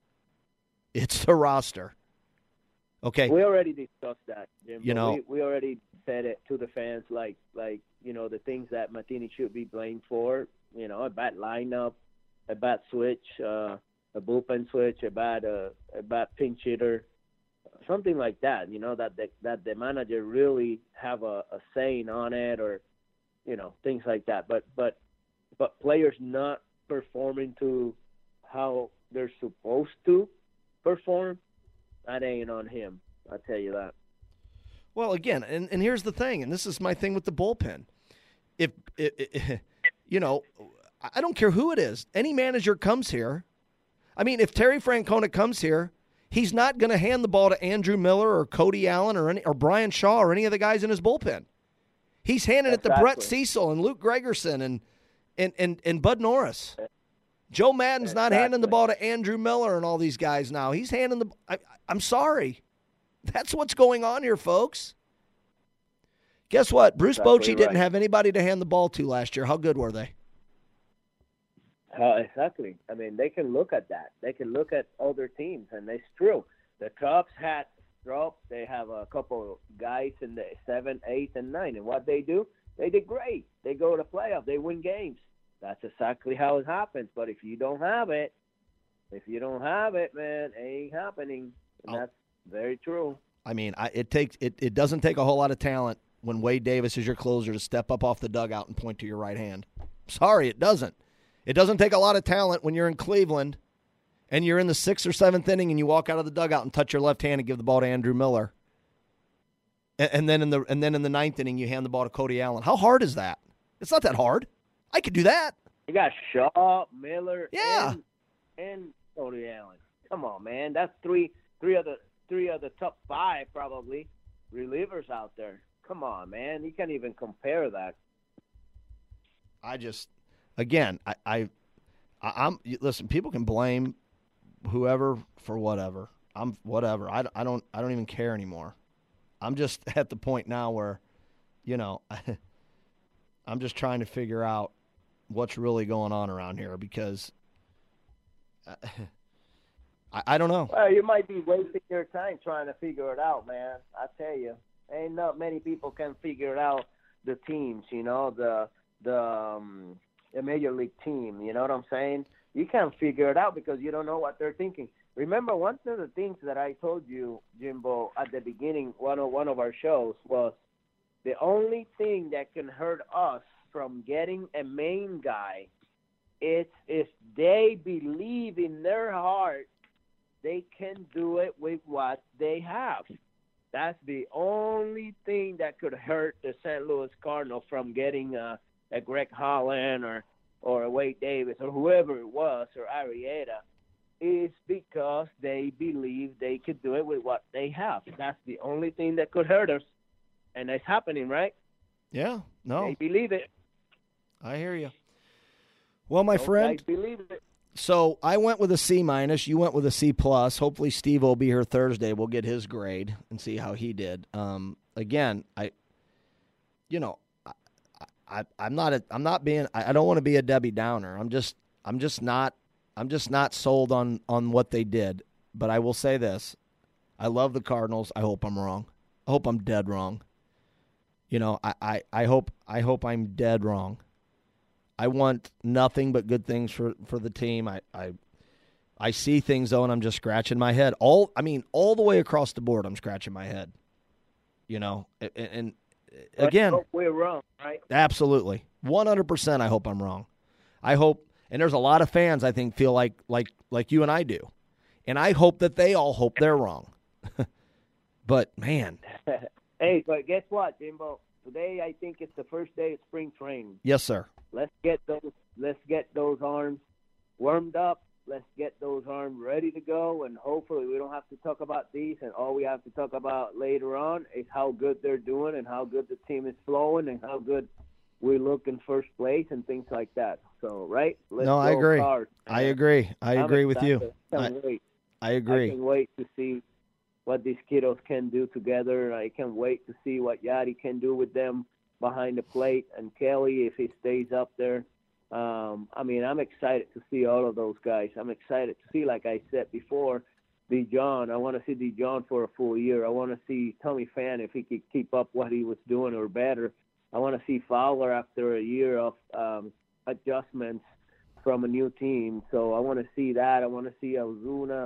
It's the roster. Okay. We already discussed that, Jim. You know, we, we already said it to the fans, like, like you know, the things that Matheny should be blamed for, you know, a bad lineup, a bad switch, uh, a bullpen switch, a bad uh, a bad pinch hitter, something like that. You know, that the, that the manager really have a, a saying on it, or you know, things like that. But but but players not performing to how they're supposed to perform, that ain't on him. I'll tell you that. Well, again, and, and here's the thing, and this is my thing with the bullpen. If, if, if you know, I don't care who it is. Any manager comes here. I mean, if Terry Francona comes here, he's not going to hand the ball to Andrew Miller or Cody Allen or any, or Brian Shaw or any of the guys in his bullpen. He's handing exactly. it to Brett Cecil and Luke Gregerson and and and, and Bud Norris. Joe Madden's exactly. not handing the ball to Andrew Miller and all these guys now. He's handing the I, I'm sorry. That's what's going on here, folks. Guess what? Bruce exactly Bochy right. didn't have anybody to hand the ball to last year. How good were they? Uh, exactly. I mean, they can look at that. They can look at other teams, and it's true. The Cubs had dropped. They have a couple guys in the seven, eight, and nine. And what they do, they did great. They go to playoff. They win games. That's exactly how it happens. But if you don't have it, if you don't have it, man, it ain't happening. And oh. that's very true. I mean, I, it takes it, it doesn't take a whole lot of talent when Wade Davis is your closer to step up off the dugout and point to your right hand. Sorry, it doesn't. It doesn't take a lot of talent when you're in Cleveland and you're in the sixth or seventh inning and you walk out of the dugout and touch your left hand and give the ball to Andrew Miller. And, and then in the and then in the ninth inning you hand the ball to Cody Allen. How hard is that? It's not that hard. I could do that. You got Shaw, Miller, yeah. and, and Cody Allen. Come on, man. That's three three of the three of the top five probably relievers out there. Come on, man. You can't even compare that. I just Again, I, I, I'm listen. People can blame whoever for whatever. I'm whatever. I, I don't. I don't even care anymore. I'm just at the point now where, you know, I'm just trying to figure out what's really going on around here because I, I don't know. Well, you might be wasting your time trying to figure it out, man. I tell you, ain't not many people can figure it out. The teams, you know, the the. Um, a major league team, you know what I'm saying? You can't figure it out because you don't know what they're thinking. Remember, one of the things that I told you, Jimbo, at the beginning, one of one of our shows, was the only thing that can hurt us from getting a main guy is if they believe in their heart they can do it with what they have. That's the only thing that could hurt the Saint Louis Cardinals from getting a a Greg Holland or, or a Wade Davis or whoever it was or Arrieta is because they believe they could do it with what they have. That's the only thing that could hurt us. And it's happening, right? Yeah, no. They believe it. I hear you. Well, my Those friend, guys believe it. So I went with a C minus. You went with a C plus. Hopefully Steve will be here Thursday. We'll get his grade and see how he did. Um, again, I, you know, I, I'm not a, I'm not being I don't want to be a Debbie Downer. I'm just I'm just not I'm just not sold on, on what they did. But I will say this. I love the Cardinals. I hope I'm wrong. I hope I'm dead wrong. You know, I, I, I hope I hope I'm dead wrong. I want nothing but good things for, for the team. I, I I see things though and I'm just scratching my head. All I mean, all the way across the board I'm scratching my head. You know, and, and again, we're wrong, right? Absolutely. one hundred percent I hope I'm wrong. I hope, and there's a lot of fans I think feel like like like you and I do. And I hope that they all hope they're wrong. But, man. Hey, but guess what, Jimbo? Today I think it's the first day of spring training. Yes, sir. Let's get those let's get those arms warmed up. Let's get those arms ready to go, and hopefully we don't have to talk about these, and all we have to talk about later on is how good they're doing and how good the team is flowing and how good we look in first place and things like that. So, right? Let's no, I agree. Hard. I agree. I I'm agree with you. I, I, I agree. I can wait to see what these kiddos can do together. I can't wait to see what Yadi can do with them behind the plate and Kelly if he stays up there. Um, I mean, I'm excited to see all of those guys. I'm excited to see, like I said before, Dijon. I want to see Dijon for a full year. I want to see Tommy Pham if he could keep up what he was doing or better. I want to see Fowler after a year of um, adjustments from a new team. So I want to see that. I want to see Ozuna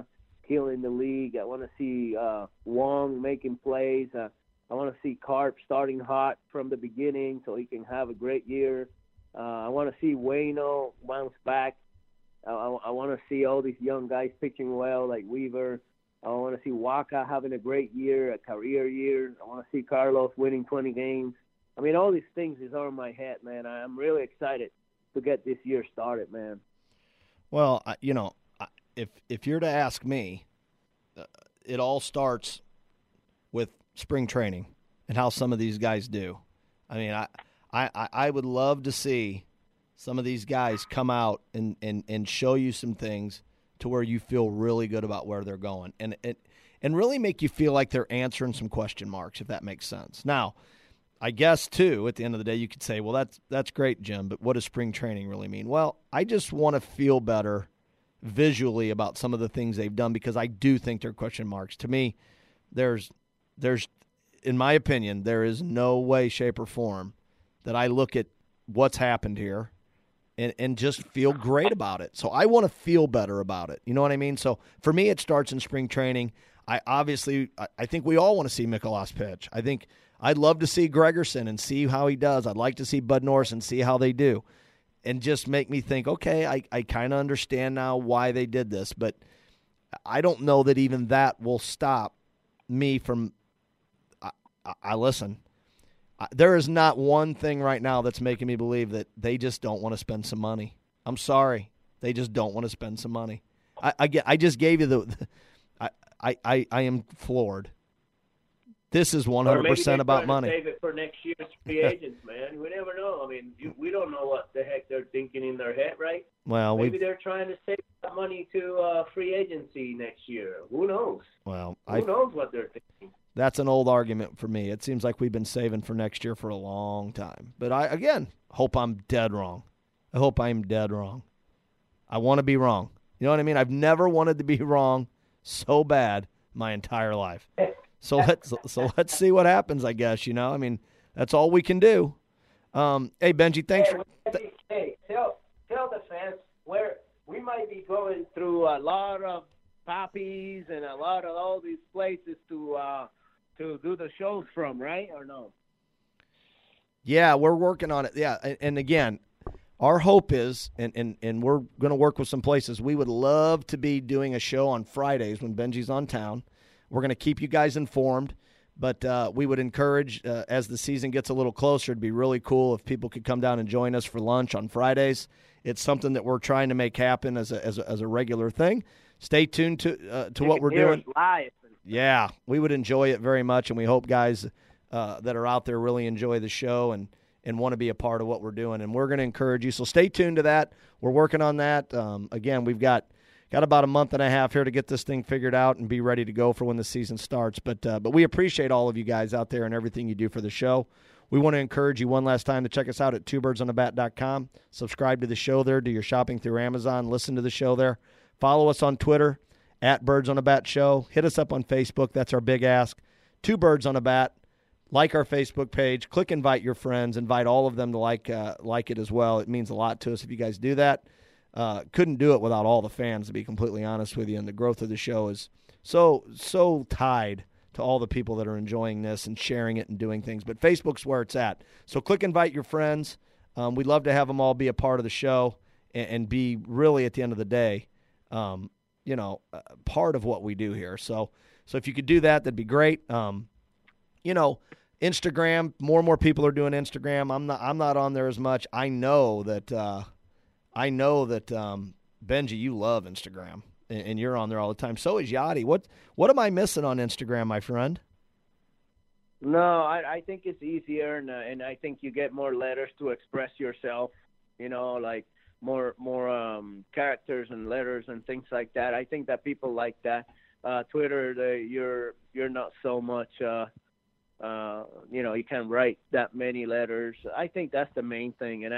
killing the league. I want to see uh, Wong making plays. Uh, I want to see Carp starting hot from the beginning so he can have a great year. Uh, I want to see Waino bounce back. I, I, I want to see all these young guys pitching well, like Weaver. I want to see Waka having a great year, a career year. I want to see Carlos winning twenty games. I mean, all these things is on my head, man. I'm really excited to get this year started, man. Well, you know, if if you're to ask me, uh, it all starts with spring training and how some of these guys do. I mean, I I, I would love to see some of these guys come out and, and, and show you some things to where you feel really good about where they're going and, and and really make you feel like they're answering some question marks, if that makes sense. Now, I guess, too, at the end of the day, you could say, well, that's that's great, Jim, but what does spring training really mean? Well, I just want to feel better visually about some of the things they've done because I do think they're question marks. To me, there's, there's, in my opinion, there is no way, shape, or form that I look at what's happened here and, and just feel great about it. So I want to feel better about it. You know what I mean? So for me, it starts in spring training. I obviously, I, I think we all want to see Mikolas pitch. I think I'd love to see Gregerson and see how he does. I'd like to see Bud Norris and see how they do and just make me think, okay, I, I kind of understand now why they did this, but I don't know that even that will stop me from I, I, I listen. I, there is not one thing right now that's making me believe that they just don't want to spend some money. I'm sorry. They just don't want to spend some money. I, I, get, I just gave you the, the I, I, I, I am floored. This is one hundred percent about money. Save it for next year's free agents, man. We never know. I mean, you, we don't know what the heck they're thinking in their head, right? Well, maybe they're trying to save that money to uh, free agency next year. Who knows? Well, who I, knows what they're thinking? That's an old argument for me. It seems like we've been saving for next year for a long time. But I, again, hope I'm dead wrong. I hope I'm dead wrong. I want to be wrong. You know what I mean? I've never wanted to be wrong so bad my entire life. So let's so let's see what happens, I guess, you know. I mean, that's all we can do. Um, hey, Benji, thanks hey, for th- hey, tell tell the fans where we might be going through a lot of poppies and a lot of all these places to uh, to do the shows from, right? Or no? Yeah, we're working on it. Yeah, and, and again, our hope is, and, and, and we're going to work with some places, we would love to be doing a show on Fridays when Benji's on town. We're going to keep you guys informed, but uh, we would encourage, uh, as the season gets a little closer, it'd be really cool if people could come down and join us for lunch on Fridays. It's something that we're trying to make happen as a as a, as a regular thing. Stay tuned to uh, to you what we're hear doing. us live. Yeah, we would enjoy it very much, and we hope guys uh, that are out there really enjoy the show and, and want to be a part of what we're doing. And we're going to encourage you, so stay tuned to that. We're working on that. Um, again, we've got got about a month and a half here to get this thing figured out and be ready to go for when the season starts. But uh, but we appreciate all of you guys out there and everything you do for the show. We want to encourage you one last time to check us out at two birds on the bat dot com. Subscribe to the show there. Do your shopping through Amazon. Listen to the show there. Follow us on Twitter, at Birds on a Bat Show. Hit us up on Facebook. That's our big ask. Two Birds on a Bat. Like our Facebook page. Click invite your friends. Invite all of them to like uh, like it as well. It means a lot to us if you guys do that. Uh, couldn't do it without all the fans, to be completely honest with you. And the growth of the show is so, so tied to all the people that are enjoying this and sharing it and doing things. But Facebook's where it's at. So click invite your friends. Um, we'd love to have them all be a part of the show and, and be really, at the end of the day, um, you know, uh, part of what we do here. So, so if you could do that, that'd be great. Um, you know, Instagram, more and more people are doing Instagram. I'm not, I'm not on there as much. I know that, uh, I know that, um, Benji, you love Instagram, and, and you're on there all the time. So is Yachty. What what am I missing on Instagram, my friend? No, I, I think it's easier, and, uh, and I think you get more letters to express yourself, you know, like more more um, characters and letters and things like that. I think that people like that. Uh, Twitter, the, you're you're not so much, uh, uh, you know, you can't write that many letters. I think that's the main thing, and I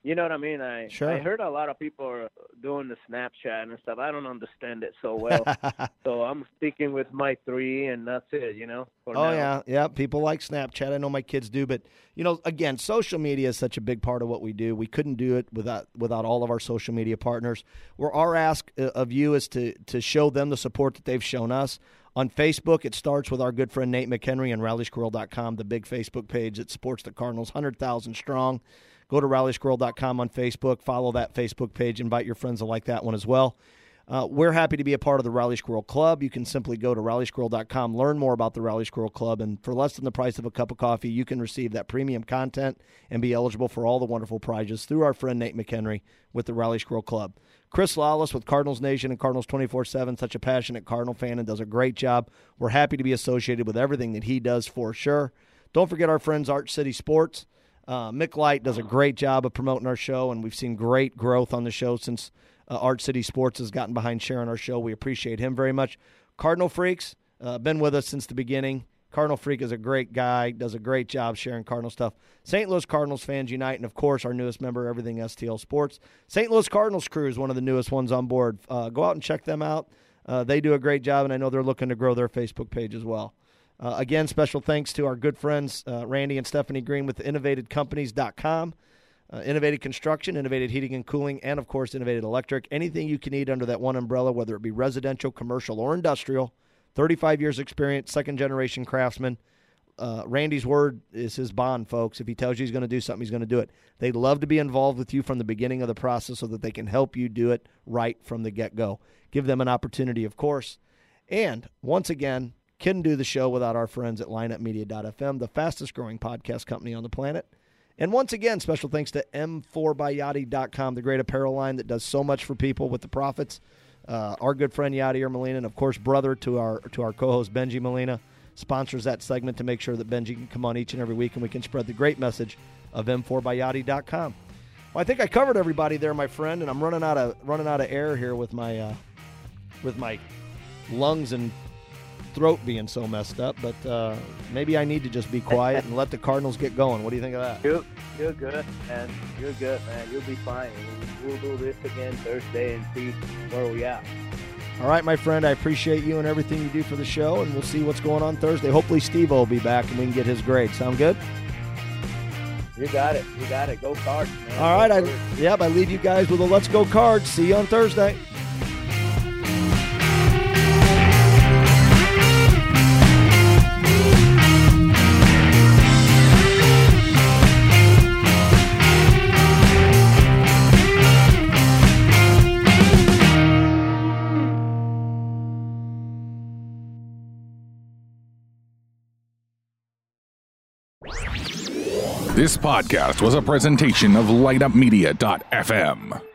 You know what I mean? I Sure. I heard a lot of people are doing the Snapchat and stuff. I don't understand it so well. So I'm sticking with my three, and that's it, you know, for Oh, now. yeah. Yeah, people like Snapchat. I know my kids do. But, you know, again, social media is such a big part of what we do. We couldn't do it without without all of our social media partners. Where our ask of you is to, to show them the support that they've shown us. On Facebook, it starts with our good friend Nate McHenry and Rally Squirrel dot com, the big Facebook page that supports the Cardinals, one hundred thousand strong. Go to Rally Squirrel dot com on Facebook. Follow that Facebook page. Invite your friends to like that one as well. Uh, we're happy to be a part of the Rally Squirrel Club. You can simply go to Rally Squirrel dot com, learn more about the Rally Squirrel Club, and for less than the price of a cup of coffee, you can receive that premium content and be eligible for all the wonderful prizes through our friend Nate McHenry with the Rally Squirrel Club. Chris Lawless with Cardinals Nation and Cardinals twenty-four seven, such a passionate Cardinal fan and does a great job. We're happy to be associated with everything that he does for sure. Don't forget our friends Arch City Sports. Uh, Mick Light does a great job of promoting our show, and we've seen great growth on the show since uh, Arch City Sports has gotten behind sharing our show. We appreciate him very much. Cardinal Freaks, uh, been with us since the beginning. Cardinal Freak is a great guy, does a great job sharing Cardinal stuff. Saint Louis Cardinals Fans Unite, and, of course, our newest member, Everything S T L Sports. Saint Louis Cardinals Crew is one of the newest ones on board. Uh, go out and check them out. Uh, they do a great job, and I know they're looking to grow their Facebook page as well. Uh, again, special thanks to our good friends, uh, Randy and Stephanie Green with innovated companies dot com. Uh, innovated Construction, Innovated Heating and Cooling, and, of course, Innovated Electric. Anything you can need under that one umbrella, whether it be residential, commercial, or industrial. thirty-five years experience, second-generation craftsman. Uh, Randy's word is his bond, folks. If he tells you he's going to do something, he's going to do it. They'd love to be involved with you from the beginning of the process so that they can help you do it right from the get-go. Give them an opportunity, of course. And, once again, couldn't do the show without our friends at line up media dot f m, the fastest-growing podcast company on the planet. And once again, special thanks to m four by yachty dot com, the great apparel line that does so much for people with the profits. Uh, our good friend Yadier Molina, and, of course, brother to our to our co-host Benji Molina, sponsors that segment to make sure that Benji can come on each and every week and we can spread the great message of m four by yachty dot com. Well, I think I covered everybody there, my friend, and I'm running out of running out of air here with my uh, with my lungs and throat being so messed up, but uh, maybe I need to just be quiet and let the Cardinals get going. What do you think of that? You're, you're good, man. You're good, man. You'll be fine. We'll, we'll do this again Thursday and see where we are. All right, my friend, I appreciate you and everything you do for the show, and we'll see what's going on Thursday. Hopefully Steve will be back and we can get his grade. Sound good? You got it. You got it. Go Cards, man. All right. I, yep, I leave you guys with a Let's Go Cards. See you on Thursday. This podcast was a presentation of light up media dot f m.